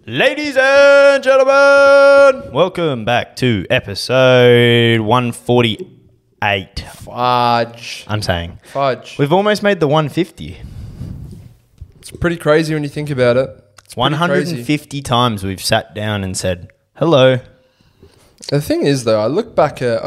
Ladies and gentlemen, welcome back to episode 148. Fudge. I'm saying. Fudge. We've almost made the 150. It's pretty crazy when you think about it. It's 150 times we've sat down and said, hello. The thing is, though, I look back at...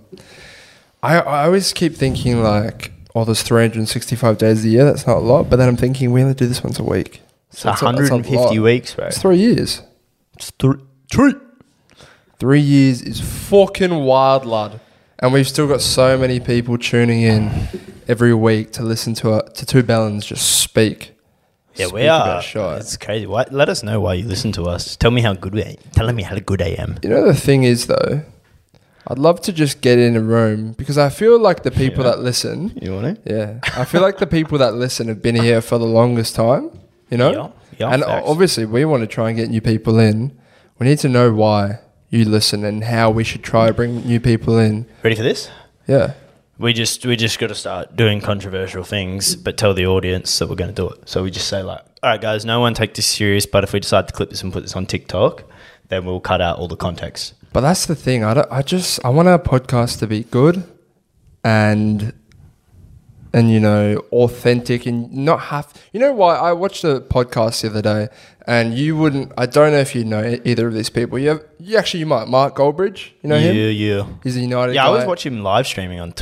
I always keep thinking, like, there's 365 days a year. That's not a lot. But then I'm thinking, we only do this once a week. So it's 150 weeks, bro. It's 3 years. It's three. 3 years is fucking wild, lad. And we've still got so many people tuning in every week to listen to two Bellans just speak. Yeah, we are. It's crazy. Let us know why you listen to us. Tell me how good I am. You know, the thing is, though, I'd love to just get in a room because I feel like the people that listen... You want to? Yeah. I feel like the people that listen have been here for the longest time, you know? Yeah, and facts. obviously, we want to try and get new people in. We need to know why you listen and how we should try to bring new people in. Ready for this? Yeah. We just got to start doing controversial things, but tell the audience that we're going to do it. So we just say like, all right, guys, no one take this serious, but if we decide to clip this and put this on TikTok, then we'll cut out all the context. But that's the thing. I want our podcast to be good and you know, authentic and not have... You know why? I watched a podcast the other day and you wouldn't... I don't know if you know either of these people. You might. Mark Goldbridge, you know him? Yeah. He's a United guy. I always watch him live streaming on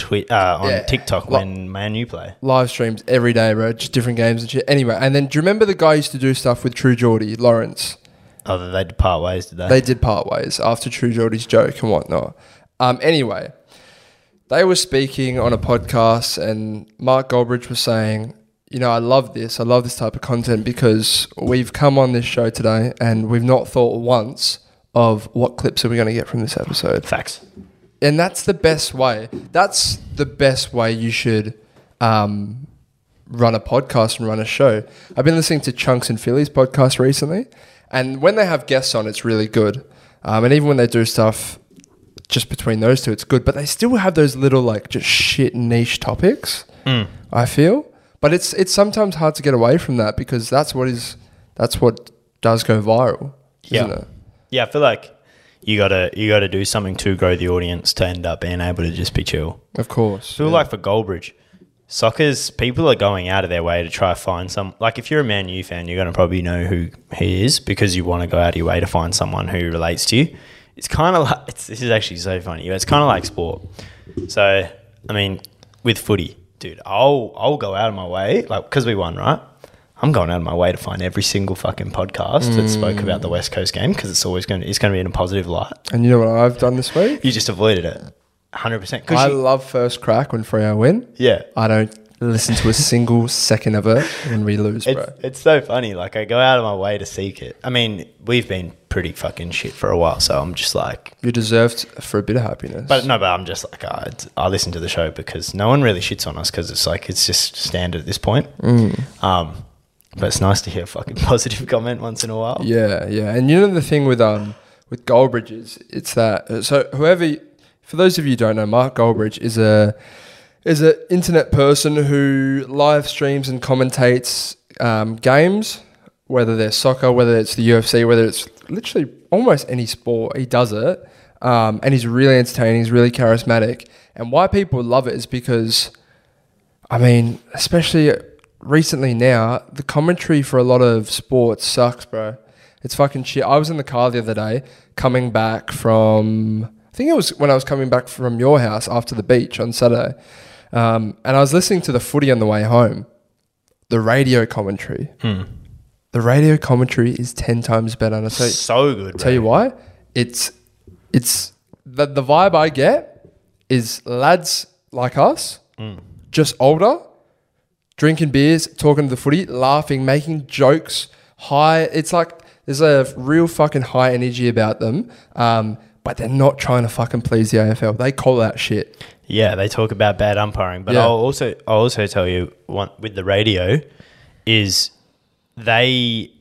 TikTok when Man U play. Live streams every day, bro. Just different games and shit. Anyway, and then do you remember the guy who used to do stuff with True Geordie, Lawrence? Oh, they did part ways, did they? They did part ways after True Geordie's joke and whatnot. Anyway, they were speaking on a podcast and Mark Goldbridge was saying, you know, I love this type of content because we've come on this show today and we've not thought once of what clips are we going to get from this episode. Facts. And that's the best way. That's the best way you should run a podcast and run a show. I've been listening to Chunks and Philly's podcast recently. And when they have guests on, it's really good. And even when they do stuff just between those two, it's good. But they still have those little like just shit niche topics, I feel. But it's sometimes hard to get away from that because that's what does go viral, isn't it? Yeah, I feel like you gotta do something to grow the audience to end up being able to just be chill. Of course. I feel like for Goldbridge, soccer's people are going out of their way to try to find some... Like if you're a Man U fan, you're going to probably know who he is because you want to go out of your way to find someone who relates to you. It's kind of like... This is actually so funny. It's kind of like sport. So, I mean, with footy, dude, I'll go out of my way, like, because we won, right? I'm going out of my way to find every single fucking podcast that spoke about the West Coast game because it's going to be in a positive light. And you know what I've done this week? You just avoided it. 100%. I love First Crack when Freo win. Yeah. I don't listen to a single second of it when we lose, bro. It's so funny. Like, I go out of my way to seek it. I mean, we've been pretty fucking shit for a while, so I'm just like... You deserved for a bit of happiness. But I'm just like, I listen to the show because no one really shits on us because it's like, it's just standard at this point. But it's nice to hear a fucking positive comment once in a while. Yeah. And you know the thing with Goldbridge is, it's that... So whoever... For those of you who don't know, Mark Goldbridge is an internet person who live streams and commentates games, whether they're soccer, whether it's the UFC, whether it's literally almost any sport. He does it, and he's really entertaining. He's really charismatic. And why people love it is because, I mean, especially recently now, the commentary for a lot of sports sucks, bro. It's fucking shit. I was in the car the other day coming back from... I think it was when I was coming back from your house after the beach on Saturday. And I was listening to the footy on the way home. The radio commentary. The radio commentary is 10 times better. And so good, Tell you why? It's the vibe I get is lads like us, just older, drinking beers, talking to the footy, laughing, making jokes, high. It's like there's a real fucking high energy about them. But they're not trying to fucking please the AFL. They call out shit. Yeah, they talk about bad umpiring. But I'll also tell you, with the radio, is they,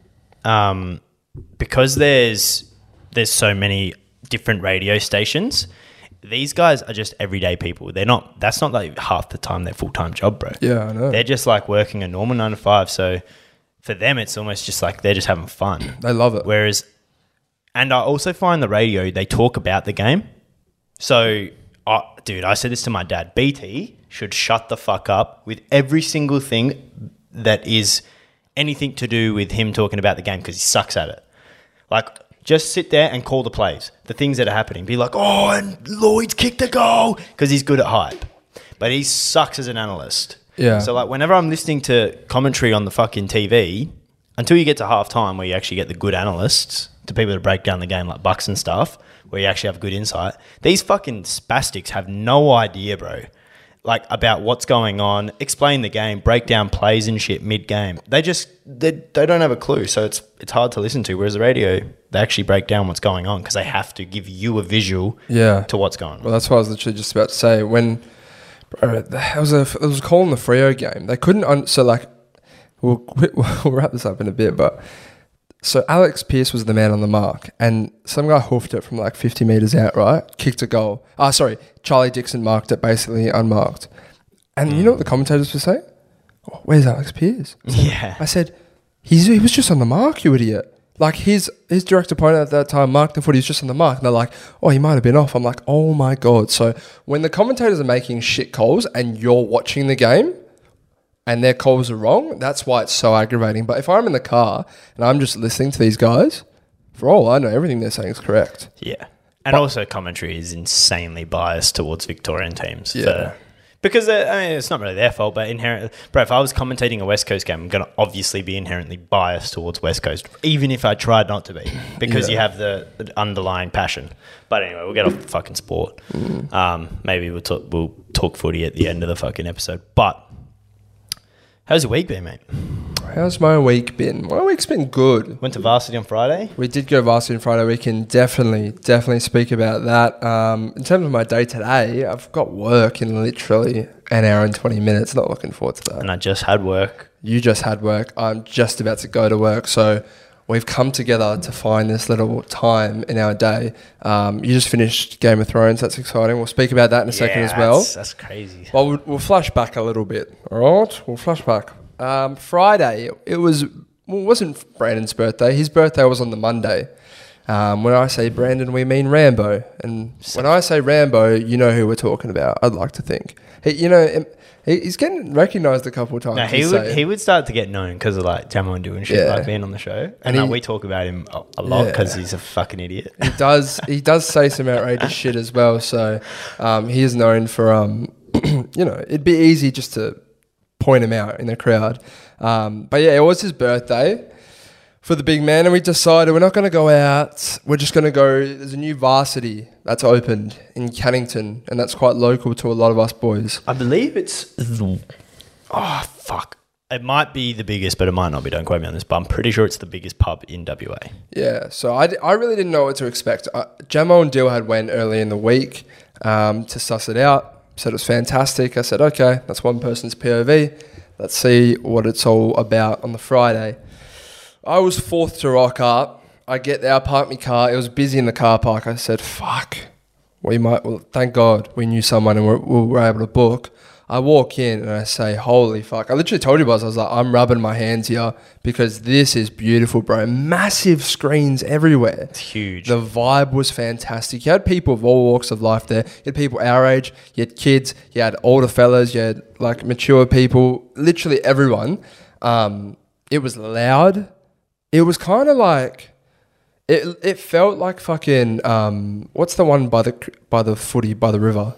because there's so many different radio stations, these guys are just everyday people. That's not like half the time their full-time job, bro. Yeah, I know. They're just like working a normal 9 to 5. So for them, it's almost just like they're just having fun. They love it. Whereas, and I also find the radio, they talk about the game. So, dude, I said this to my dad. BT should shut the fuck up with every single thing that is anything to do with him talking about the game because he sucks at it. Like, just sit there and call the plays, the things that are happening. Be like, oh, and Lloyd's kicked a goal because he's good at hype. But he sucks as an analyst. Yeah. So, like, whenever I'm listening to commentary on the fucking TV, until you get to halftime where you actually get the good analysts, to people that break down the game like Bucks and stuff, where you actually have good insight, these fucking spastics have no idea, bro. Like, about what's going on, explain the game, break down plays and shit mid-game. They don't have a clue, so it's hard to listen to. Whereas the radio, they actually break down what's going on because they have to give you a visual to what's going on. Well, that's what I was literally just about to say. When it was a call in the Freo game, they couldn't. So like, we'll wrap this up in a bit, but. So Alex Pearce was the man on the mark, and some guy hoofed it from like 50 metres out, right? Kicked a goal. Charlie Dixon marked it basically unmarked. And you know what the commentators were saying? Oh, where's Alex Pearce? Yeah. I said, he was just on the mark, you idiot. Like his direct opponent at that time marked the foot, he's just on the mark. And they're like, oh, he might have been off. I'm like, oh my God. So when the commentators are making shit calls and you're watching the game, and their calls are wrong, that's why it's so aggravating. But if I'm in the car and I'm just listening to these guys, for all I know, everything they're saying is correct. Yeah. And also commentary is insanely biased towards Victorian teams. Yeah. Because, it's not really their fault, but inherently... Bro, if I was commentating a West Coast game, I'm going to obviously be inherently biased towards West Coast, even if I tried not to be, because you have the underlying passion. But anyway, we'll get off the fucking sport. Maybe we'll talk footy at the end of the fucking episode. But... how's your week been, mate? How's my week been? My week's been good. Went to varsity on Friday? We did go varsity on Friday. We can definitely speak about that. In terms of my day today, I've got work in literally an hour and 20 minutes. Not looking forward to that. And I just had work. You just had work. I'm just about to go to work. So we've come together to find this little time in our day. You just finished Game of Thrones. That's exciting. We'll speak about that in a second as well. That's crazy. Well, we'll flash back a little bit. All right? We'll flash back. Friday, it wasn't Brandon's birthday. His birthday was on the Monday. When I say Brandon, we mean Rambo. And when I say Rambo, you know who we're talking about, I'd like to think. He's getting recognised a couple of times. No, he would start to get known because of like Jamo and doing shit, like being on the show. And we talk about him a lot because he's a fucking idiot. He does say some outrageous shit as well. So he is known for, it'd be easy just to point him out in the crowd. But yeah, it was his birthday for the big man, and we decided we're not going to go out. We're just going to go. There's a new varsity that's opened in Cannington, and that's quite local to a lot of us boys. I believe it's... oh, fuck. It might be the biggest, but it might not be. Don't quote me on this, but I'm pretty sure it's the biggest pub in WA. Yeah, so I really didn't know what to expect. Jamo and Dill had went early in the week to suss it out. Said it was fantastic. I said, okay, that's one person's POV. Let's see what it's all about on the Friday. I was fourth to rock up. I get there, I park my car. It was busy in the car park. I said, fuck. Thank God we knew someone and we were able to book. I walk in and I say, holy fuck. I literally told you guys, I was like, I'm rubbing my hands here because this is beautiful, bro. Massive screens everywhere. It's huge. The vibe was fantastic. You had people of all walks of life there. You had people our age. You had kids. You had older fellas. You had like mature people. Literally everyone. It was loud. It was kind of like... It felt like fucking... what's the one by the footy, by the river?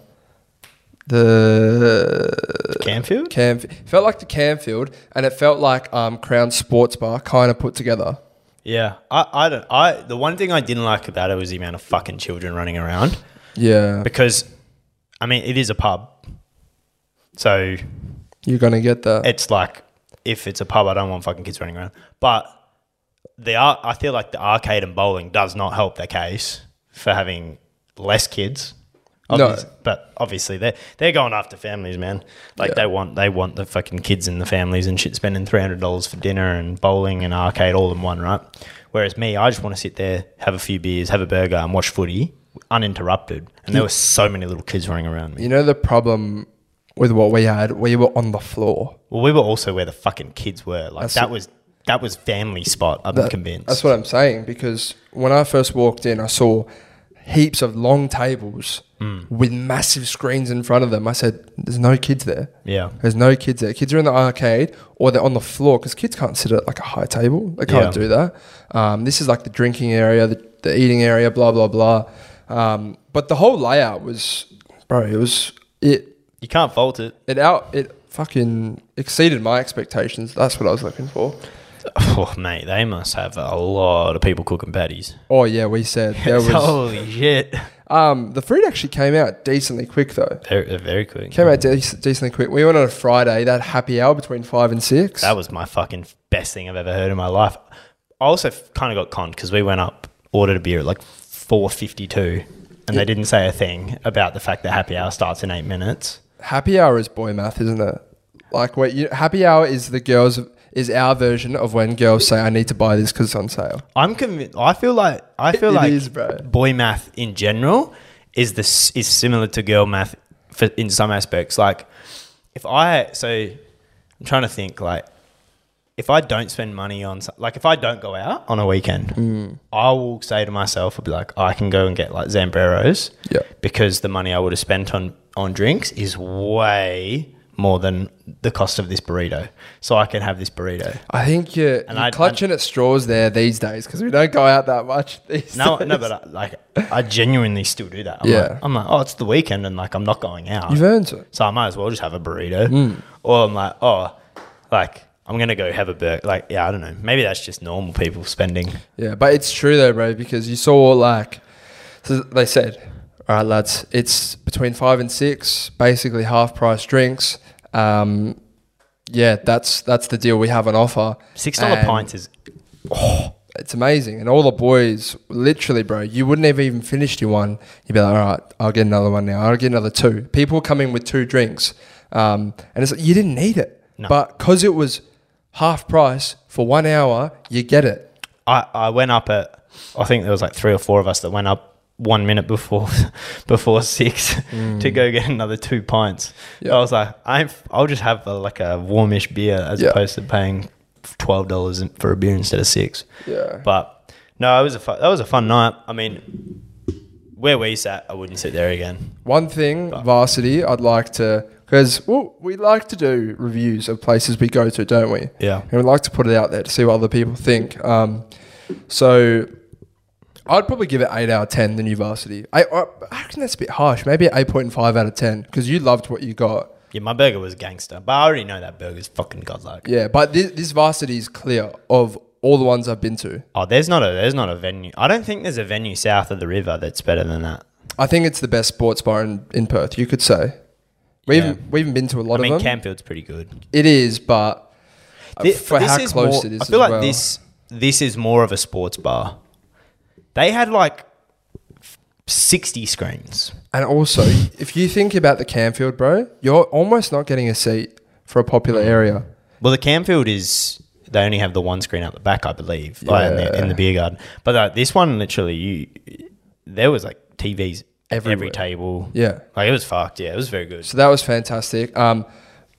The Camfield? Felt like the Camfield, and it felt like Crown Sports Bar kind of put together. Yeah, the one thing I didn't like about it was the amount of fucking children running around. Yeah, because I mean it is a pub, so you're gonna get that. It's like if it's a pub, I don't want fucking kids running around. But I feel like the arcade and bowling does not help their case for having less kids. No, but obviously they're going after families, man. Like they want the fucking kids and the families and shit spending $300 for dinner and bowling and arcade all in one, right? Whereas me, I just want to sit there, have a few beers, have a burger, and watch footy uninterrupted. And there were so many little kids running around me. You know the problem with what we had? We were on the floor. Well, we were also where the fucking kids were. Like that was that was family spot. I'm convinced. That's what I'm saying, because when I first walked in, I saw heaps of long tables with massive screens in front of them. I said, there's no kids there. Yeah. There's no kids there. Kids are in the arcade or they're on the floor, because kids can't sit at like a high table. They can't do that. This is like the drinking area, the eating area, blah, blah, blah. But the whole layout was, bro, You can't fault it. It fucking exceeded my expectations. That's what I was looking for. Oh, mate, they must have a lot of people cooking patties. Oh, yeah, we said. There was, Holy shit. the food actually came out decently quick, though. Very quick. Came out decently quick. We went on a Friday, that happy hour between 5 and 6. That was my fucking best thing I've ever heard in my life. I also kind of got conned because we went up, ordered a beer at like 4:52, and they didn't say a thing about the fact that happy hour starts in 8 minutes. Happy hour is boy math, isn't it? Like, happy hour is is our version of when girls say, I need to buy this because it's on sale. I'm convinced. I feel like is, bro. Boy math in general is similar to girl math in some aspects. Like, I'm trying to think, like, if I don't spend money on, like, if I don't go out on a weekend, I will say to myself, I'll be like, I can go and get like Zambreros, because the money I would have spent on drinks is way more than the cost of this burrito. So I can have this burrito. I think you're clutching at straws there these days, because we don't go out that much these days. No, but I genuinely still do that. I'm like, oh, it's the weekend and like I'm not going out. You've earned it. So I might as well just have a burrito. Or I'm like, oh, like I'm going to go have a burger. Like, yeah, I don't know. Maybe that's just normal people spending. Yeah, but it's true though, bro, because you saw like, so they said, all right, lads, it's between 5 and 6, basically half price drinks. Yeah, that's the deal we have on offer. $6 pints is... it's amazing. And all the boys, literally, bro, you wouldn't have even finished your one. You'd be like, all right, I'll get another one now. I'll get another 2. People coming with 2 drinks. And it's like, you didn't need it. No. But because it was half price for 1 hour, you get it. I went up at... I think there was like 3 or 4 of us that went up 1 minute before 6 to go get another 2 pints. Yep. I was like, I'll just have a warmish beer as opposed to paying $12 for a beer instead of 6. Yeah. But no, that was a fun night. I mean, where we sat, I wouldn't sit there again. One thing, Varsity, I'd like to, because we like to do reviews of places we go to, don't we? Yeah. And we like to put it out there to see what other people think. So I'd probably give it 8 out of 10, the new Varsity. I reckon that's a bit harsh. Maybe 8.5 out of 10, because you loved what you got. Yeah, my burger was gangster, but I already know that burger's fucking godlike. Yeah, but this Varsity is clear of all the ones I've been to. Oh, there's not a venue. I don't think there's a venue south of the river that's better than that. I think it's the best sports bar in Perth, you could say. We haven't been to a lot of them. I mean, Campfield's pretty good. It is, but for how close it is, I feel like this is more of a sports bar. They had like 60 screens. And also, if you think about the Campfield, bro, you're almost not getting a seat for a popular area. Well, the Campfield they only have the one screen out the back, I believe, in the beer garden. But this one, literally, there was like TVs every table. Yeah. Like, it was fucked. Yeah, it was very good. So that was fantastic. 8.5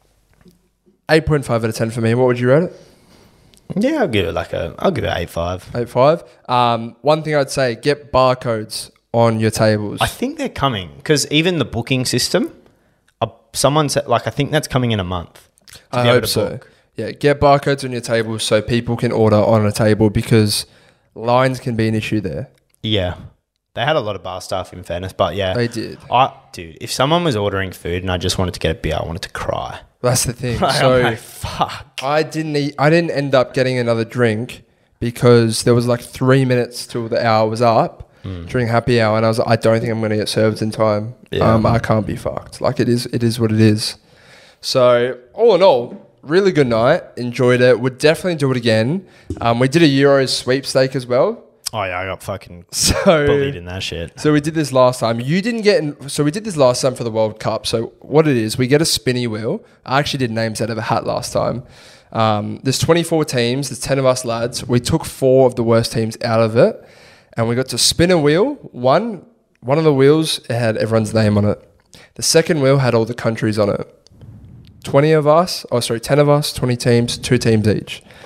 out of 10 for me. What would you rate it? Yeah, I'll give it 8.5. 8.5. One thing I'd say, get barcodes on your tables. I think they're coming, because even the booking system, someone said, like, I think that's coming in a month. I hope so. Yeah, get barcodes on your tables so people can order on a table, because lines can be an issue there. Yeah. They had a lot of bar staff, in fairness, but yeah. They did. Dude, if someone was ordering food and I just wanted to get a beer, I wanted to cry. That's the thing. So, like, fuck. I didn't end up getting another drink because there was like 3 minutes till the hour was up during happy hour, and I was like, I don't think I'm going to get served in time. Yeah. I can't be fucked. Like, it is what it is. So all in all, really good night. Enjoyed it. Would definitely do it again. We did a Euros sweepstake as well. Oh yeah, I got fucking bullied in that shit. So we did this last time. You didn't get so we did this last time for the World Cup. So what it is, we get a spinny wheel. I actually did names out of a hat last time. There's 24 teams. There's 10 of us lads. We took 4 of the worst teams out of it, and we got to spin a wheel. One of the wheels, it had everyone's name on it. The second wheel had all the countries on it. 10 of us, 20 teams, 2 teams each.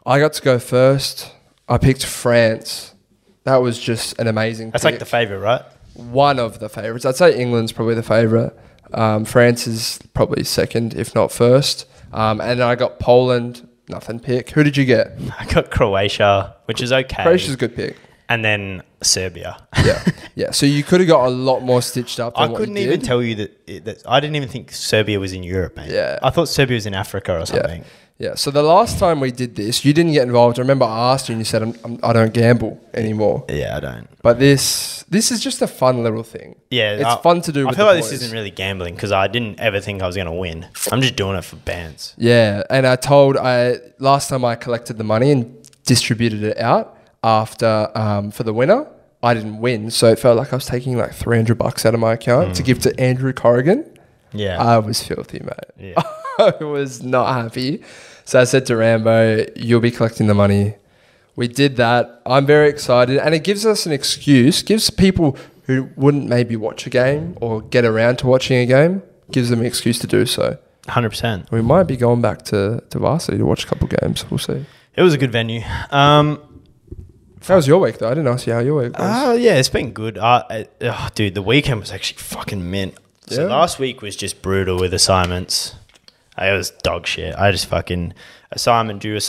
I got to go first. I picked France. That was just an amazing That's pick. like the favourite, right? One of the favourites. I'd say England's probably the favourite. France is probably second, if not first. And I got Poland. Nothing pick. Who did you get? I got Croatia, which is okay. Croatia's a good pick. And then Serbia. Yeah. Yeah. So you could have got a lot more stitched up than I what couldn't you even did. tell you that I didn't even think Serbia was in Europe, mate. Yeah. I thought Serbia was in Africa or something. Yeah. So the last time we did this, you didn't get involved. I remember I asked you and you said, I don't gamble anymore. Yeah, I don't. But this is just a fun little thing. Yeah. It's fun to do I with feel the like boys. this isn't really gambling because I didn't ever think I was going to win. I'm just doing it for bands. Yeah. And last time I collected the money and distributed it out after for the winner, I didn't win. So it felt like I was taking like $300 out of my account to give to Andrew Corrigan. Yeah. I was filthy, mate. Yeah. I was not happy. So I said to Rambo, you'll be collecting the money. We did that. I'm very excited. And it gives us an excuse, gives people who wouldn't maybe watch a game or get around to watching a game, gives them an excuse to do so. 100%. We might be going back to varsity to watch a couple games. We'll see. It was a good venue. How was your week, though? I didn't ask you how your week was. Yeah, it's been good. Dude, the weekend was actually fucking mint. So Yeah? last week was just brutal with assignments. It was dog shit. I just fucking assignment do.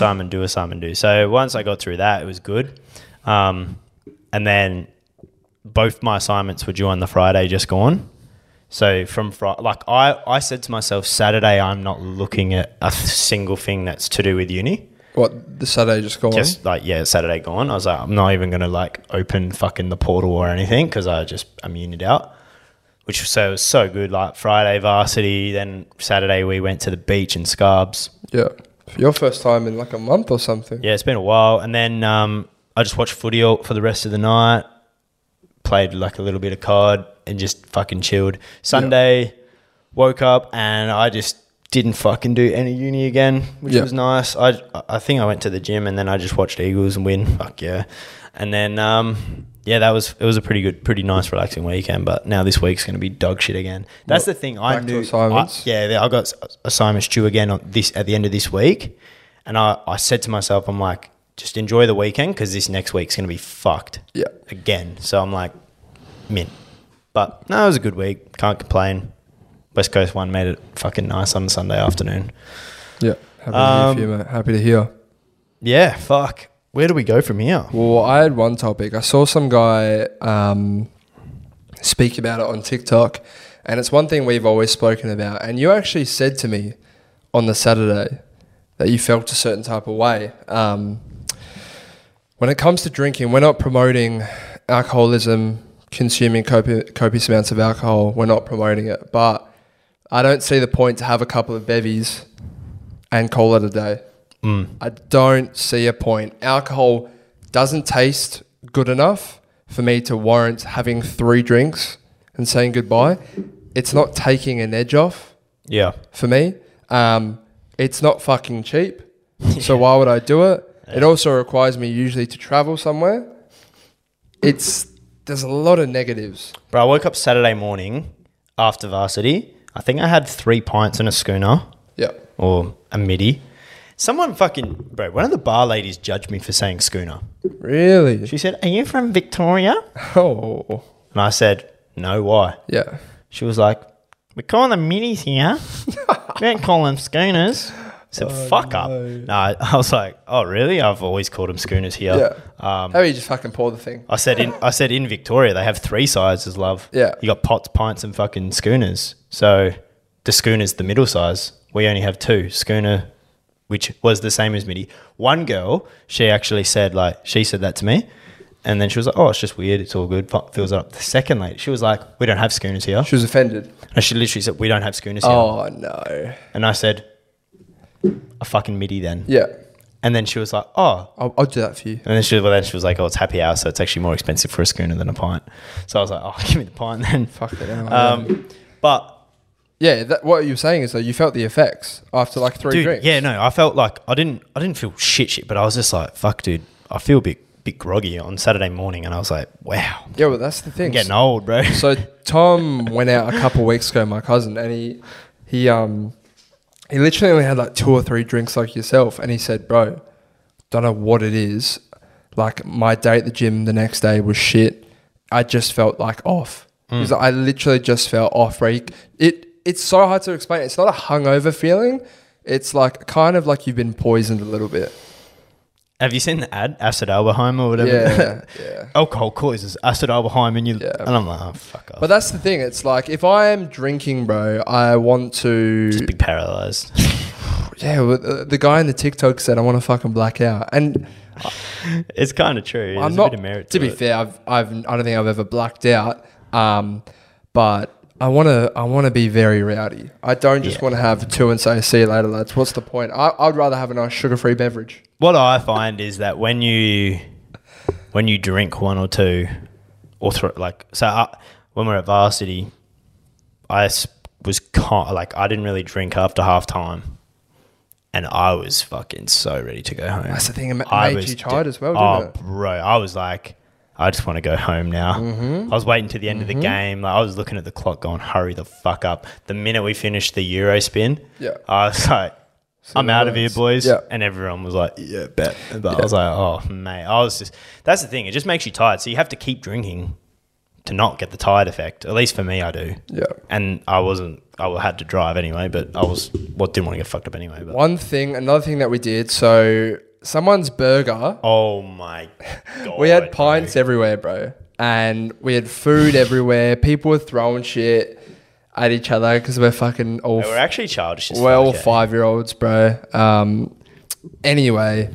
So once I got through that, it was good. And then both my assignments were due on the Friday just gone. So from Friday, like I said to myself, Saturday I'm not looking at a single thing that's to do with uni. What, the Saturday just gone? Just like, yeah, Saturday gone. I was like, I'm not even going to like open fucking the portal or anything because I'm unioned out. Which was so good. Like Friday varsity, then Saturday we went to the beach in Scarbs. Yeah. For your first time in like a month or something. Yeah, it's been a while. And then I just watched footy for the rest of the night. Played like a little bit of COD and just fucking chilled. Sunday, woke up and I just didn't fucking do any uni again, which was nice. I think I went to the gym and then I just watched Eagles and win. Fuck yeah. And then it was a pretty nice, relaxing weekend. But now this week's going to be dog shit again. That's the thing. I back to knew. assignments? I got assignments due again at the end of this week, and I said to myself, I'm like, just enjoy the weekend because this next week's going to be fucked. Yeah. Again. So I'm like, mint. But no, it was a good week. Can't complain. West Coast one made it fucking nice on Sunday afternoon. Yeah. Happy to hear for you, mate. Happy to hear. Yeah. Fuck. Where do we go from here? Well, I had one topic. I saw some guy speak about it on TikTok, and it's one thing we've always spoken about. And you actually said to me on the Saturday that you felt a certain type of way. When it comes to drinking, we're not promoting alcoholism, consuming copious amounts of alcohol. We're not promoting it. But I don't see the point to have a couple of bevies and call it a day. I don't see a point. Alcohol doesn't taste good enough for me to warrant having 3 drinks and saying goodbye. It's not taking an edge off Yeah. for me. It's not fucking cheap. So why would I do it? It also requires me usually to travel somewhere. There's a lot of negatives. Bro, I woke up Saturday morning after varsity. I think I had 3 pints and a schooner Yeah. or a midi. Someone one of the bar ladies judged me for saying schooner. Really? She said, "Are you from Victoria?" Oh. And I said, "No, why?" Yeah. She was like, "We call them minis here. We don't call them schooners." I said, "Fuck up." No, I was like, "Oh, really? I've always called them schooners here." Yeah. How about you just fucking pour the thing? I said in Victoria they have 3 sizes, love. Yeah. You got pots, pints, and fucking schooners. So the schooner's the middle size. We only have 2. Schooner, which was the same as midi. One girl, she actually said she said that to me. And then she was like, "Oh, it's just weird. It's all good." Fills it up. The second lady, she was like, "We don't have schooners here." She was offended. And she literally said, "We don't have schooners here." Oh, no. And I said, "A fucking midi then." Yeah. And then she was like, "Oh." I'll do that for you. And then she was like, "Oh, it's happy hour, so it's actually more expensive for a schooner than a pint." So I was like, "Oh, give me the pint then." Fuck it out. But yeah, what you're saying is that you felt the effects after like 3 dude, drinks. yeah, no, I felt like I didn't feel shit, but I was just like, "Fuck, dude, I feel a bit groggy on Saturday morning," and I was like, "Wow, Yeah, well, that's the thing. I'm getting old, bro." So Tom went out a couple of weeks ago, my cousin, and he literally only had like 2 or 3 drinks like yourself, and he said, "Bro, don't know what it is. Like my day at the gym the next day was shit. I just felt like off. Because I literally just felt off. It's so hard to explain. It's not a hungover feeling. It's like kind of like you've been poisoned a little bit. Have you seen the ad, Acid Alberheim or whatever? Yeah. Alcohol causes acid Alberheim, and and I'm like, oh, fuck off. But that's the thing. It's like if I am drinking, bro, I want to just be paralyzed. Yeah, well, the guy in the TikTok said I want to fucking black out, and it's kind of true. There's I'm a not. bit of merit To be fair, I don't think I've ever blacked out. But I want to be very rowdy. I don't just want to have two and say, "See you later, lads." What's the point? I'd rather have a nice sugar-free beverage. What I find is that when you drink one or two, or when we're at varsity, I was I didn't really drink after half time, and I was fucking so ready to go home. That's the thing. It made you tired as well, didn't it? Bro, I was like, I just want to go home now. I was waiting to the end of the game. Like, I was looking at the clock going, hurry the fuck up. The minute we finished the Euro spin, I was like, I'm out of here, boys. Yeah. And everyone was like, yeah, bet. But I was like, oh, mate. That's the thing. It just makes you tired. So you have to keep drinking to not get the tired effect. At least for me, I do. Yeah. And I had to drive anyway, but didn't want to get fucked up anyway. But. Another thing that we did, so someone's burger. Oh my God. We had pints everywhere, bro. And we had food everywhere. People were throwing shit at each other because we're fucking all... We're actually childish as We're all 5-year-olds, bro. Anyway,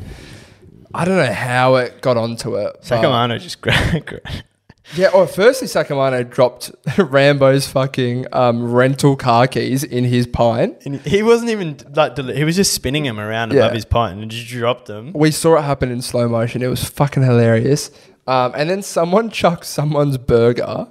I don't know how it got onto it. Sacamano just grabbed... Yeah, firstly, Sacamano dropped Rambo's fucking rental car keys in his pint. And he wasn't even he was just spinning them around above his pint and just dropped them. We saw it happen in slow motion. It was fucking hilarious. And then someone chucked someone's burger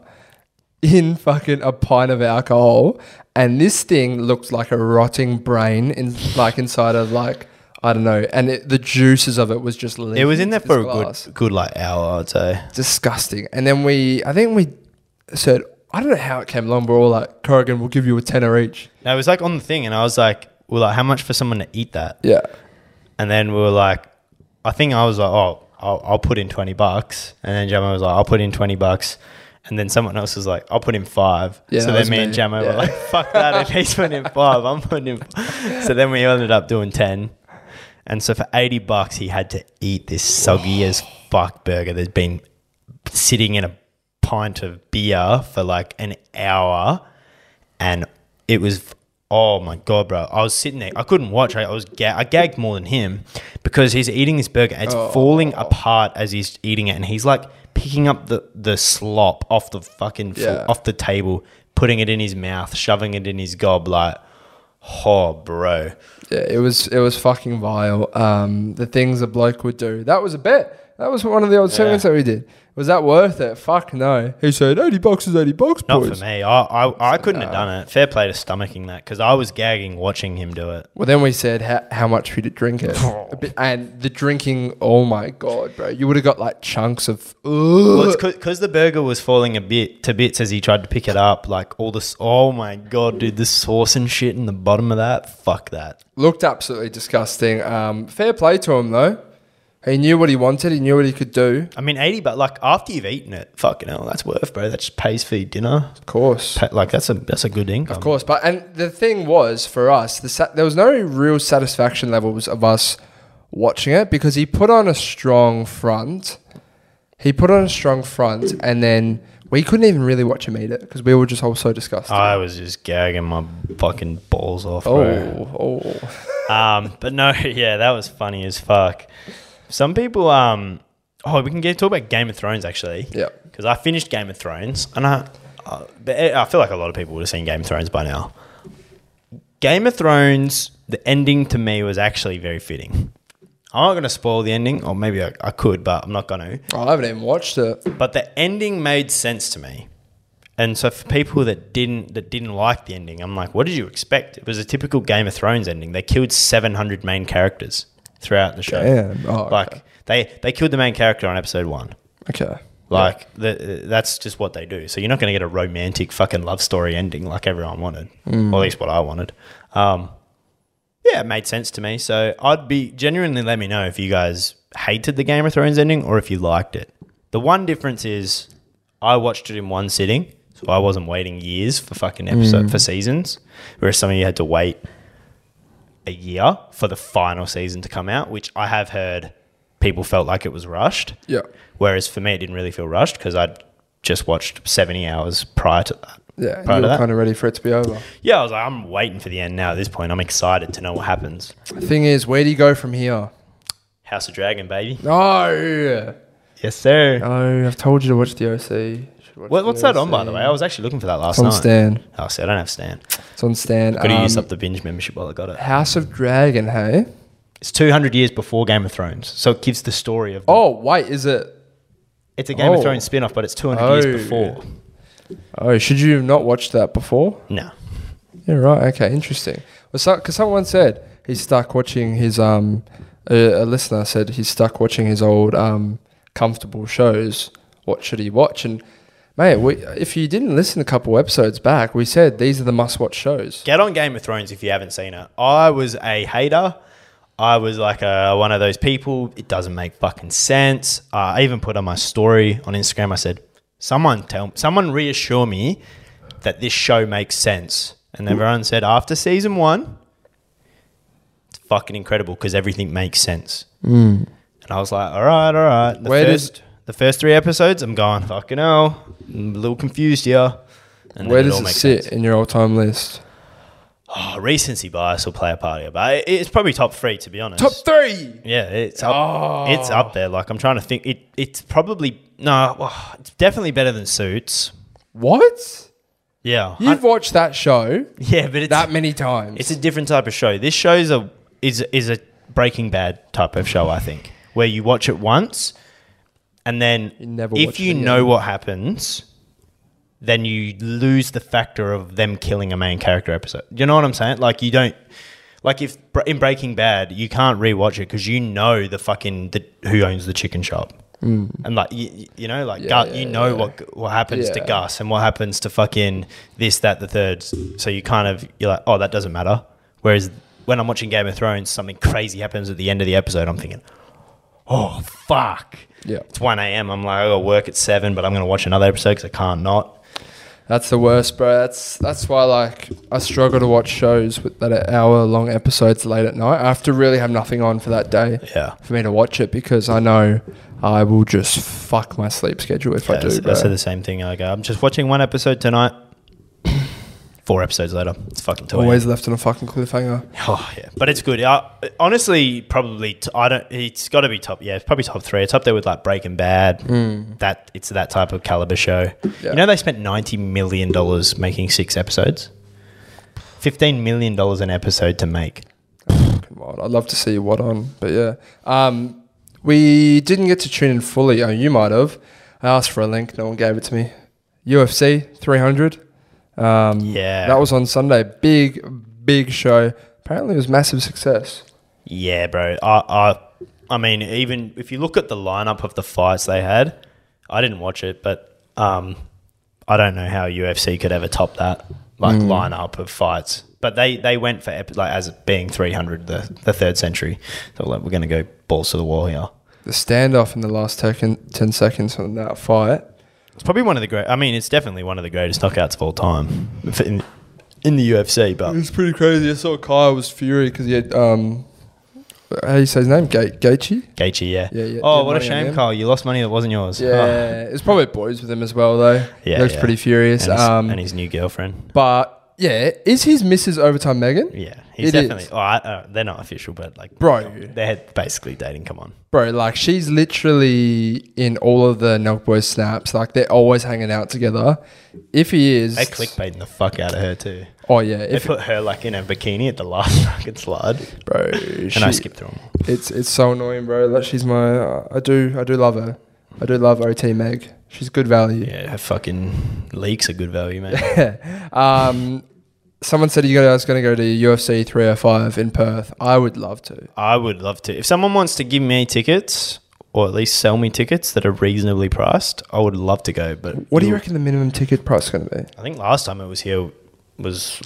in fucking a pint of alcohol, and this thing looked like a rotting brain inside of I don't know, and the juices of it was just leaking. It was in there for a good hour, I'd say. Disgusting. And then I think we said, I don't know how it came along, but we're all like, Corrigan, we'll give you a tenner each. No, it was on the thing, and I was like, how much for someone to eat that? Yeah. And then we were like, I think I was like, oh, I'll put in $20. And then Jamo was like, I'll put in $20. And then someone else was like, I'll put in 5. Yeah, so then me and Jamo were like, fuck that. If he's putting in 5, I'm putting in 5. So then we ended up doing 10. And so for $80, he had to eat this soggy as fuck burger that's been sitting in a pint of beer for like an hour. And it was, oh my God, bro. I was sitting there. I couldn't watch. I gagged more than him because he's eating this burger. It's falling apart as he's eating it. And he's like picking up the slop off the fucking off the table, putting it in his mouth, shoving it in his gob like, oh, bro. Yeah, it was fucking vile. The things a bloke would do. That was a bet. That was one of the old segments that we did. Was that worth it? Fuck no. He said $80 is $80, boys. Not for me. I couldn't have done it. Fair play to stomaching that because I was gagging watching him do it. Well, then we said how much we'd drink it. And the drinking, oh my God, bro. You would have got like chunks of... Well, it's because the burger was falling to bits as he tried to pick it up. Like all this... Oh my God, dude. The sauce and shit in the bottom of that. Fuck that. Looked absolutely disgusting. Fair play to him though. He knew what he wanted. He knew what he could do. I mean, $80, but like after you've eaten it, fucking hell, that's worth, bro. That just pays for your dinner. Of course. That's a good income. Of course. And the thing was, for us, there was no real satisfaction levels of us watching it because he put on a strong front. And then we couldn't even really watch him eat it because we were just all so disgusted. I was just gagging my fucking balls off, bro. But no, yeah, that was funny as fuck. Some people, we can talk about Game of Thrones actually. Yeah. Because I finished Game of Thrones, and I feel like a lot of people would have seen Game of Thrones by now. Game of Thrones, the ending to me was actually very fitting. I'm not going to spoil the ending, or maybe I could, but I'm not going to. I haven't even watched it. But the ending made sense to me. And so for people that didn't like the ending, I'm like, what did you expect? It was a typical Game of Thrones ending. They killed 700 main characters throughout the show. Damn. Oh, like they killed the main character on episode 1. Okay. Like that's just what they do. So you're not going to get a romantic fucking love story ending like everyone wanted, or at least what I wanted. Yeah, Yeah, it made sense to me. So I'd be genuinely let me know if you guys hated the Game of Thrones ending or if you liked it. The one difference is I watched it in one sitting, so I wasn't waiting years for fucking episode for seasons, whereas some of you had to wait a year for the final season to come out, which I have heard people felt like it was rushed. Yeah. Whereas for me, it didn't really feel rushed because I'd just watched 70 hours prior to that. Yeah, Prior you to were that. kind of ready for it to be over. Yeah, I was like, I'm waiting for the end now at this point. I'm excited to know what happens. The thing is, where do you go from here? House of Dragon, baby. No. Yes, sir. No, I've told you to watch the OC. You should watch What's the that on, by OC. the way? I was actually looking for that last It's on night. Stan. Oh, see, I don't have Stan. It's on Stan. Got to use up the binge membership while I got it. House of Dragon, hey? It's 200 years before Game of Thrones, so it gives the story of. Oh, wait, is it? It's a Game of oh. Thrones spin-off, but it's 200 Oh. years before. Oh, should you have not watched that before? No. Yeah, right. Okay, interesting. Well, because someone said he's stuck watching his a listener said he's stuck watching his old comfortable shows. What should he watch? And mate, if you didn't listen a couple episodes back, we said these are the must-watch shows. Get on Game of Thrones if you haven't seen it. I was a hater. I was like one of those people. It doesn't make fucking sense. I even put on my story on Instagram. I said, someone reassure me that this show makes sense. And everyone said after season 1, it's fucking incredible because everything makes sense. And I was like, all right. The first 3 episodes, I'm going, fucking hell. I'm a little confused here. And Where then does all it makes sit sense. in your all-time list? Oh, recency bias will play a part here, but it's probably top 3 to be honest. Top 3. Yeah, it's up. It's up there. Like I'm trying to think. It's probably it's definitely better than Suits. What? Yeah, You've watched that show yeah, but it's that many times. it's a different type of show. This show's is a Breaking Bad type of show, I think, where you watch it once, and then You never if watch you it again. know what happens, then you lose the factor of them killing a main character episode. You know what I'm saying? Like you don't. Like if in Breaking Bad, you can't rewatch it because you know who owns the chicken shop. And like you know, like what happens to Yeah. Gus and what happens to fucking this, that, the third. So you're like, oh, that doesn't matter. Whereas when I'm watching Game of Thrones, something crazy happens at the end of the episode. I'm thinking, oh fuck, Yeah. it's 1 a.m. I'm like, I got to work at 7, but I'm going to watch another episode because I can't not. That's the worst, bro. That's why like I struggle to watch shows that are hour-long episodes late at night. I have to really have nothing on for that day Yeah. for me to watch it because I know I will just fuck my sleep schedule if I do, I bro. said the same thing. I go, I'm just watching 1 episode tonight. 4 episodes later, it's fucking 2 a.m. Always left on a fucking cliffhanger. Oh yeah, but it's good. Honestly, probably I don't. It's got to be top. Yeah, it's probably top 3. It's up there with like Breaking Bad. That it's that type of caliber show. Yeah. You know, they spent $90 million making 6 episodes. $15 million an episode to make. Fucking wild. I'd love to see what on, but yeah. We didn't get to tune in fully. Oh, you might have. I asked for a link. No one gave it to me. UFC 300. Yeah, That was on Sunday. Big show. Apparently it was massive success. Yeah, bro. I mean, even if you look at the lineup of the fights they had, I didn't watch it, but I don't know how UFC could ever top that lineup of fights. But they went for as it being 300, the third century. So like, we're going to go balls to the wall here. The standoff in the last 10 seconds on that fight. It's probably one of the great. I mean, it's definitely one of the greatest knockouts of all time in the UFC. It But was pretty crazy. I saw Kyle was fury because he had how do you say his name? Gaethje. Gaethje, yeah. Yeah. Oh, what a Money on shame, him. Kyle. You lost money that wasn't yours. Yeah, Oh. it's probably boys with him as well though. Yeah, he looks yeah. pretty furious. And his new girlfriend. But yeah, is his Mrs. Overtime Megan? Yeah, he's It definitely. is. Oh, they're not official, but like, Bro. they're basically dating. Come on. Bro, like she's literally in all of the Nelk Boys snaps. Like they're always hanging out together. If he is, They clickbaiting the fuck out of her too. Oh yeah, They if put her like in a bikini at the last fucking slide, bro, and I skipped through them. It's so annoying, bro. That she's my. I do love her. I do love OT Meg. She's good value. Yeah, her fucking leaks are good value, man. Someone said you guys going to go to UFC 305 in Perth. I would love to. I would love to. If someone wants to give me tickets, or at least sell me tickets that are reasonably priced, I would love to go. But What do you reckon the minimum ticket price is going to be? I think last time it was here was like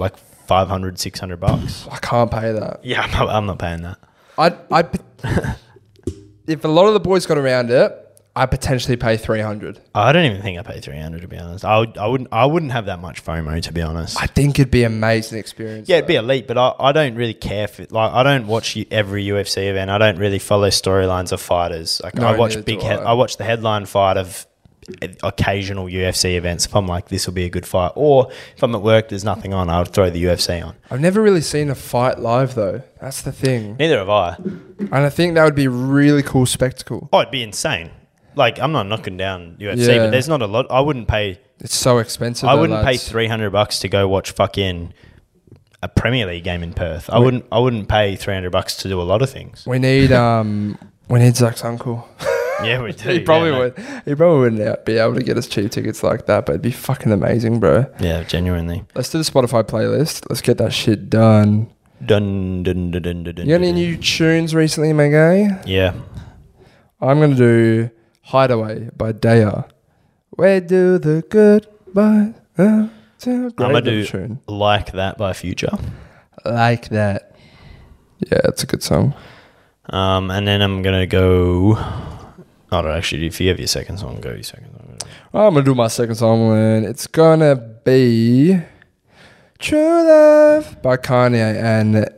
$500, $600. I can't pay that. Yeah, I'm not paying that. I if a lot of the boys got around it, I potentially pay 300. I don't even think I pay 300 to be honest. I wouldn't have that much FOMO to be honest. I think it'd be an amazing experience. Yeah, it'd be elite, but I don't really care for like I don't watch every UFC event. I don't really follow storylines of fighters. Like No, I watch neither do I. I watch the headline fight of occasional UFC events. If I'm like this will be a good fight, or if I'm at work, there's nothing on, I would throw the UFC on. I've never really seen a fight live though. That's the thing. Neither have I. And I think that would be a really cool spectacle. Oh, it'd be insane. Like I'm not knocking down UFC, Yeah. but there's not a lot. I wouldn't pay. It's so expensive. I though, wouldn't pay lads. $300 to go watch fucking a Premier League game in Perth. I wouldn't pay $300 to do a lot of things. We need Zach's uncle. Yeah, we do. He probably yeah, would. He probably wouldn't be able to get us cheap tickets like that, but it'd be fucking amazing, bro. Yeah, genuinely. Let's do the Spotify playlist. Let's get that shit done. Dun, dun, dun, dun, dun, dun, You got any dun. new tunes recently, my guy? Yeah. I'm gonna do "Hideaway" by Daya. Where do the goodbyes go? I'm gonna do tune. Like That by Future. Like that. Yeah, it's a good song. And then I'm gonna go. I don't actually. If you have your second song, go your second song. I'm gonna do my second song, and it's gonna be "True Love" by Kanye and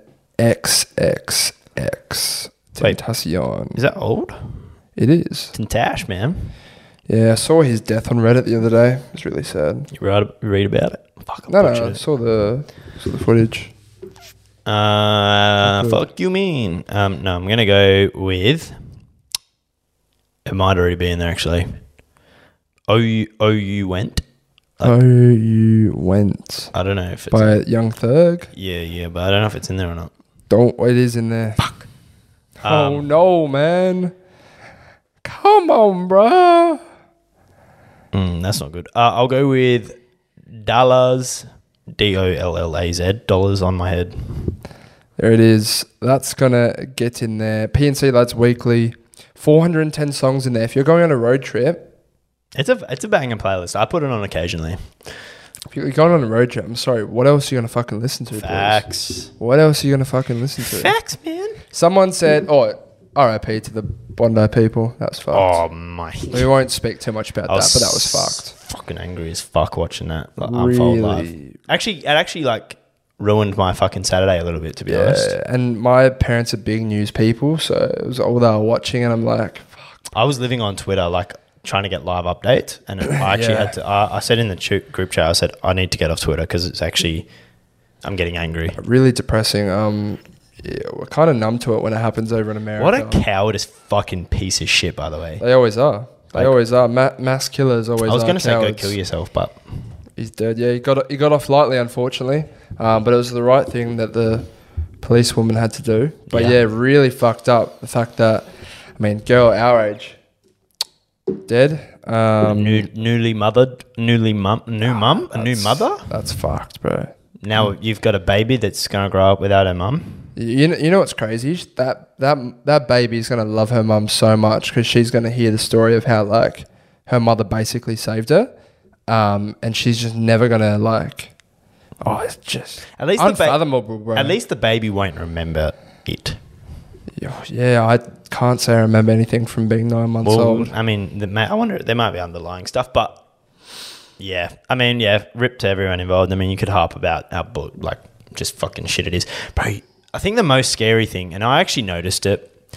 XXX Wait. Tentacion. Is that old? It is. Tintash, man. Yeah, I saw his death on Reddit the other day. It was really sad. You read about it? Fuck, I'll No, watch I it. saw the footage. Fuck you mean? No, I'm gonna go with. It might already be in there actually. You went. Oh, you went I don't know if it's by Young Thug. yeah, but I don't know if it's in there or not. It is in there. Fuck. Oh no, man! Come on, bro. That's not good. I'll go with Dollars, DOLLAZ, dollars on my head. There it is. That's gonna get in there. PNC Lads Weekly, 410 songs in there. If you're going on a road trip, It's a banging playlist. I put it on occasionally. if you're going on a road trip, I'm sorry. What else are you gonna fucking listen to? boys? Facts. What else are you gonna fucking listen to? Facts, man. Someone said, "Oh, R.I.P. to the Bondi people." That's fucked. Oh my. We won't speak too much about that, but that was fucked. Fucking angry as fuck watching that unfold live. Really? Actually, it actually like ruined my fucking Saturday a little bit, to be honest. Yeah, and my parents are big news people, so it was all they were watching, and I'm like, fuck. I was living on Twitter, like trying to get live updates, and I actually Yeah. had to. I said in the group chat, I said I need to get off Twitter because it's actually I'm getting angry. Really depressing. Yeah, we're kind of numb to it when it happens over in America. What a cowardice fucking piece of shit, by the way. They always are. They Like- always are. Mass killers always are. I was going to say go cowards. kill yourself, but He's dead. Yeah, he got off lightly, unfortunately. But it was the right thing that the policewoman had to do. But Yeah. yeah, really fucked up. The fact that, I mean, girl our age, dead. new mother. That's fucked, bro. Now you've got a baby that's going to grow up without her mum. You know what's crazy? That baby's gonna love her mum so much because she's gonna hear the story of how like her mother basically saved her, and she's just never gonna like. Oh, it's just At least unfathomable, bro. At least the baby won't remember it. Yeah, I can't say I remember anything from being 9 months Well, old. I mean, I wonder there might be underlying stuff, but yeah, I mean, yeah, rip to everyone involved. I mean, you could harp about how like just fucking shit it is, bro. I think the most scary thing, and I actually noticed it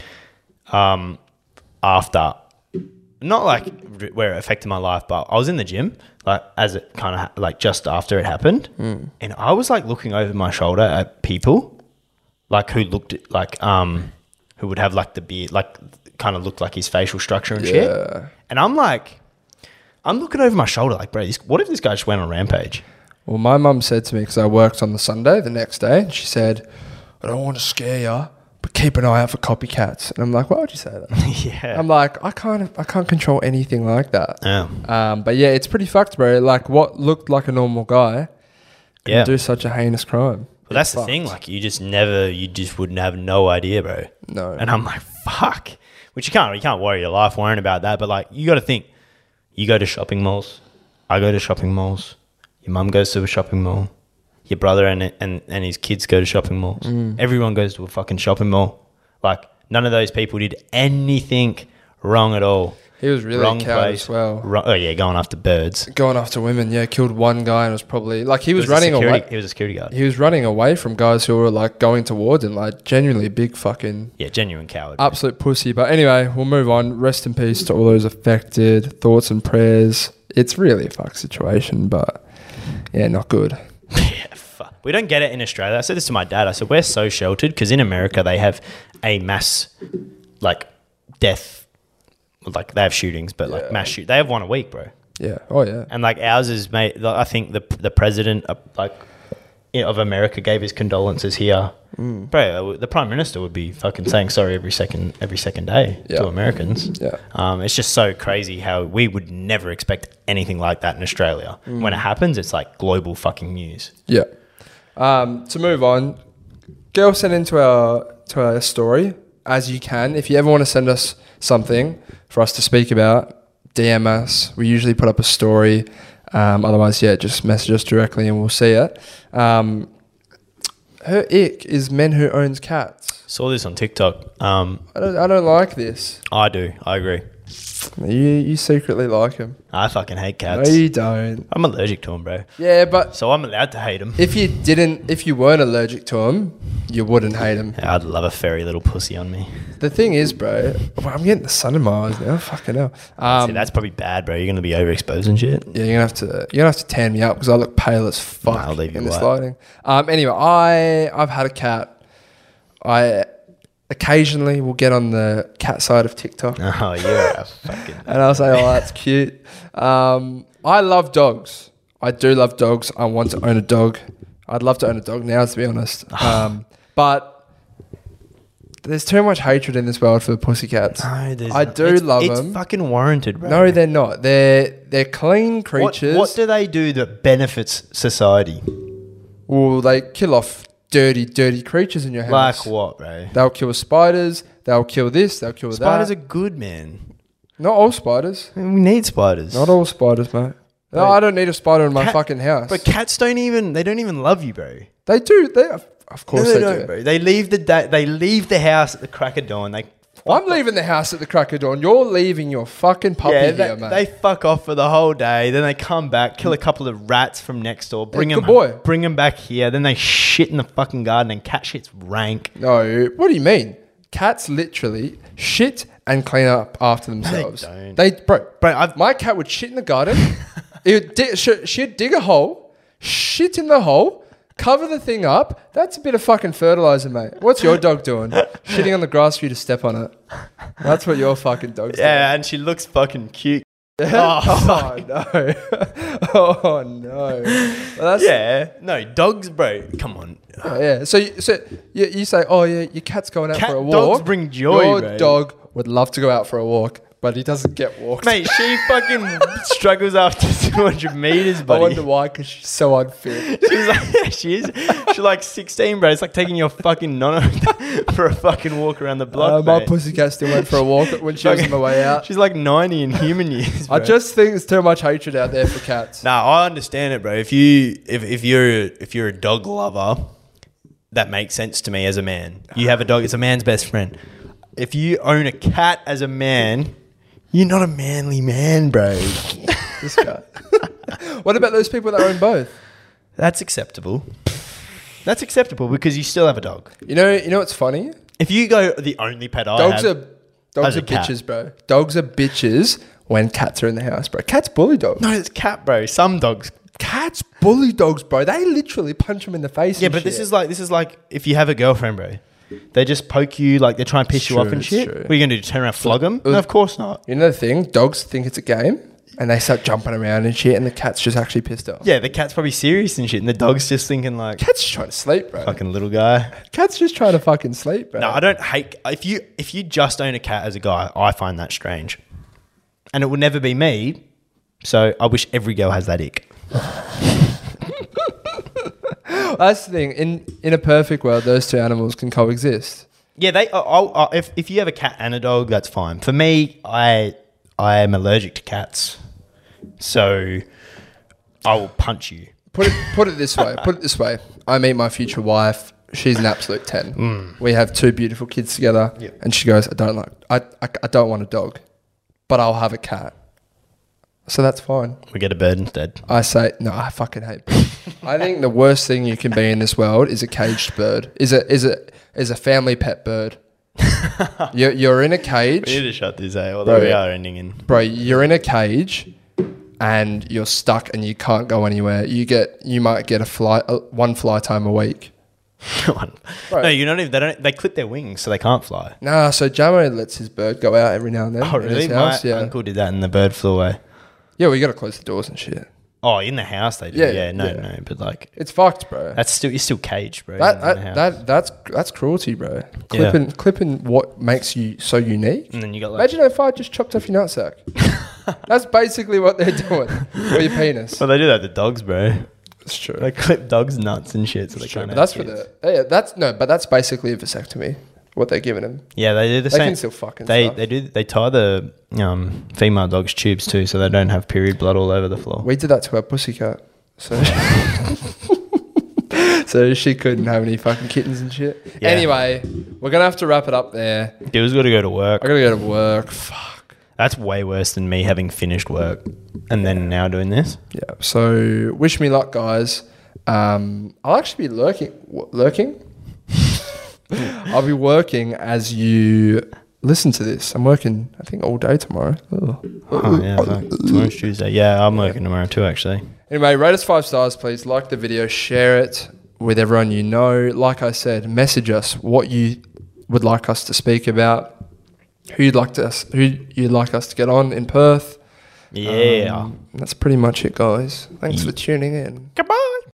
after, not like where it affected my life, but I was in the gym, like as it kind of like just after it happened, and I was like looking over my shoulder at people, like who looked at, like who would have like the beard, like kind of looked like his facial structure and shit, and I'm looking over my shoulder, like, bro, what if this guy just went on a rampage? Well, my mum said to me, because I worked on the Sunday the next day, and she said, I don't want to scare you, but keep an eye out for copycats. And I'm like, why would you say that? Yeah. I'm like, I can't control anything like that. Yeah. But yeah, it's pretty fucked, bro. Like what looked like a normal guy can Yeah. do such a heinous crime. Well, that's It's the thing. fucked. Like, you just wouldn't have no idea, bro. No. And I'm like, fuck. Which you can't worry your life worrying about that. But like, you got to think. You go to shopping malls. I go to shopping malls. Your mum goes to a shopping mall. your brother and his kids go to shopping malls. Everyone goes to a fucking shopping mall. Like, none of those people did anything wrong at all. He was really a coward as well. Oh, yeah, going after birds. Going after women, yeah. Killed one guy and was probably... Like, he was running away. away. He was a security guard. He was running away from guys who were, like, going towards him. Like, genuinely big fucking... Yeah, genuine coward. Absolute pussy. But anyway, we'll move on. Rest in peace to all those affected. Thoughts and prayers. It's really a fuck situation, but, yeah, not good. Yeah, fuck. We don't get it in Australia. I said this to my dad. I said, we're so sheltered because in America they have a mass, like, death... Like, they have shootings, but, like, mass shoot. They have one a week, bro. Yeah. Oh, yeah. And, like, ours is, mate, I think the president, of America gave his condolences here. Bro, the Prime Minister would be fucking saying sorry every second day to Americans. Yeah. It's just so crazy how we would never expect anything like that in Australia. When it happens, it's, like, global fucking news. Yeah. To move on, girl sent into our story, as you can. If you ever want to send us something for us to speak about, DM us. We usually put up a story. Otherwise, yeah, just message us directly and we'll see it. Her ick is men who owns cats. Saw this on TikTok. I don't like this. I do. I agree. You secretly like him. I fucking hate cats. No, you don't. I'm allergic to them, bro. Yeah, but So I'm allowed to hate them. if you weren't allergic to him, you wouldn't hate him. I'd love a furry little pussy on me. The thing is, bro, I'm getting the sun in my eyes now. Fucking hell. See, that's probably bad, bro. You're gonna be overexposed and shit. Yeah, you're gonna have to tan me up because I look pale as fuck I'll leave you in this white. lighting. Anyway, I've had a cat. I occasionally will get on the cat side of TikTok Oh, you're a fucking... and I'll say, "Oh, that's cute." I love dogs. I do love dogs. I want to own a dog. I'd love to own a dog now, to be honest. But there's too much hatred in this world for the pussycats. No, there's I not. do love them. It's fucking warranted, bro. No, they're not. They're clean creatures. What do they do that benefits society? Well, they kill off dirty creatures in your house. Like what, bro? They'll kill spiders. They'll kill this. They'll kill Spiders that. are good, man. Not all spiders. We need spiders. Not all spiders, mate. No, I don't need a spider in my fucking house. But cats don't even love you, bro. They do. Of course No, they don't, do. bro. They leave the house at the crack of dawn. I'm leaving the house at the crack of dawn. You're leaving your fucking puppy here, mate. They fuck off for the whole day. Then they come back, kill a couple of rats from next door, bring them back here. Then they shit in the fucking garden, and cat shit's rank. No, what do you mean? Cats literally shit and clean up after themselves. They don't. Bro, my cat would shit in the garden. She'd dig a hole, shit in the hole, cover the thing up. That's a bit of fucking fertilizer, mate. What's your dog doing? Shitting on the grass for you to step on it. That's what your fucking dog's doing. Yeah, and she looks fucking cute. Oh, no. Oh, no. Well, No, dogs, bro. Come on. Yeah. So you say, oh, yeah, your cat's going out for a walk. Dogs bring joy, Your bro. dog would love to go out for a walk, but he doesn't get walked. Mate, she fucking struggles after 200 meters, buddy. I wonder why, because she's so unfit. She's like 16, bro. It's like taking your fucking nonna for a fucking walk around the block, My mate. pussycat still went for a walk when she was on the way out. She's like 90 in human years, bro. I just think there's too much hatred out there for cats. Nah, I understand it, bro. If you're a dog lover, that makes sense to me as a man. You have a dog, it's a man's best friend. If you own a cat as a man, you're not a manly man, bro. This guy. What about those people that own both? That's acceptable. That's acceptable because you still have a dog. You know what's funny? If you go the only pet I Dogs have, are a cat. bitches, bro. Dogs are bitches when cats are in the house, bro. Cats bully dogs. No, it's cat, bro. Some dogs. Cats bully dogs, bro. They literally punch them in the face. Yeah, and but shit. this is like if you have a girlfriend, bro. They just poke you, like they try and piss you off and it's shit. true. What are you gonna do? Turn around, flog them? No, of course not. You know the thing? Dogs think it's a game, and they start jumping around and shit, and the cat's just actually pissed off. Yeah, the cat's probably serious and shit, and the dog's just thinking like, Cat's just trying to sleep, bro. fucking little guy. Cat's just trying to fucking sleep, bro. No, I don't hate. If you just own a cat as a guy, I find that strange, and it will never be me. So I wish every girl has that ick. That's the thing. In a perfect world, those two animals can coexist. Yeah, if you have a cat and a dog, that's fine. For me, I am allergic to cats, so I will punch you. Put it this way. Put it this way. I meet my future wife. She's an absolute 10. We have 2 beautiful kids together. Yep. And she goes, I don't want a dog, but I'll have a cat. So that's fine. We get a bird instead. I say, no, I fucking hate birds. I think the worst thing you can be in this world is a caged bird. Is a family pet bird. You're in a cage. We need to shut this out, although we are ending in. Bro, you're in a cage and you're stuck and you can't go anywhere. You might get one fly time a week. No, you're not even. They clip their wings, so they can't fly. Nah, so Jamo lets his bird go out every now and then. Oh, really? My uncle did that, and the bird flew away. Yeah, we got to close the doors and shit. Oh, in the house they do. Yeah, No, but like it's fucked, bro. you're still caged, bro. That's cruelty, bro. Clipping what makes you so unique. And then you got like, imagine if I just chopped off your nutsack. That's basically what they're doing. Or your penis. well, they do that to dogs, bro. That's true. They clip dogs' nuts and shit, so they True, can't. but that's for but that's basically a vasectomy. What they're giving them. Yeah, they do the They same. can still fucking They stuff. they tie the female dogs' tubes too, so they don't have period blood all over the floor. We did that to our pussycat. So so she couldn't have any fucking kittens and shit. Yeah. Anyway, we're going to have to wrap it up there. Dill's got to go to work. I got to go to work. Fuck. That's way worse than me having finished work and then now doing this. Yeah. So wish me luck, guys. I'll actually be lurking. I'll be working as you listen to this. I'm working, I think, all day tomorrow. Oh, yeah, fuck. Tomorrow's Tuesday. Yeah, I'm working tomorrow too, actually. Anyway, rate us 5 stars, please. Like the video, share it with everyone you know. Like I said, message us what you would like us to speak about, who you'd like us to get on in Perth. Yeah. That's pretty much it, guys. Thanks for tuning in. Goodbye.